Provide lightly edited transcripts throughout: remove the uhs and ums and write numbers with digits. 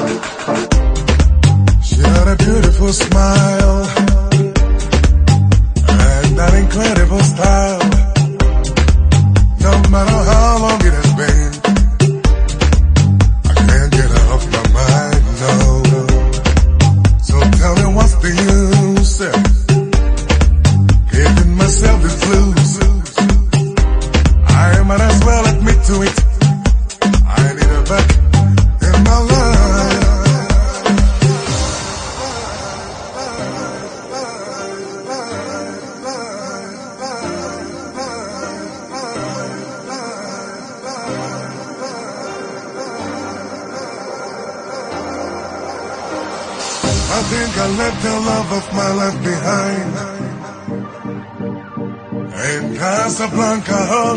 She had a beautiful smile and that incredible style. No matter how long it has been, I can't get her off my mind, no. So tell me what's the use, giving myself the blues. I might as well admit to it, I need her back in my life. I think I left the love of my life behind in Casablanca, huh?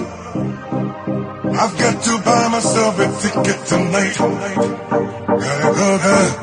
I've got to buy myself a ticket tonight. Gotta go there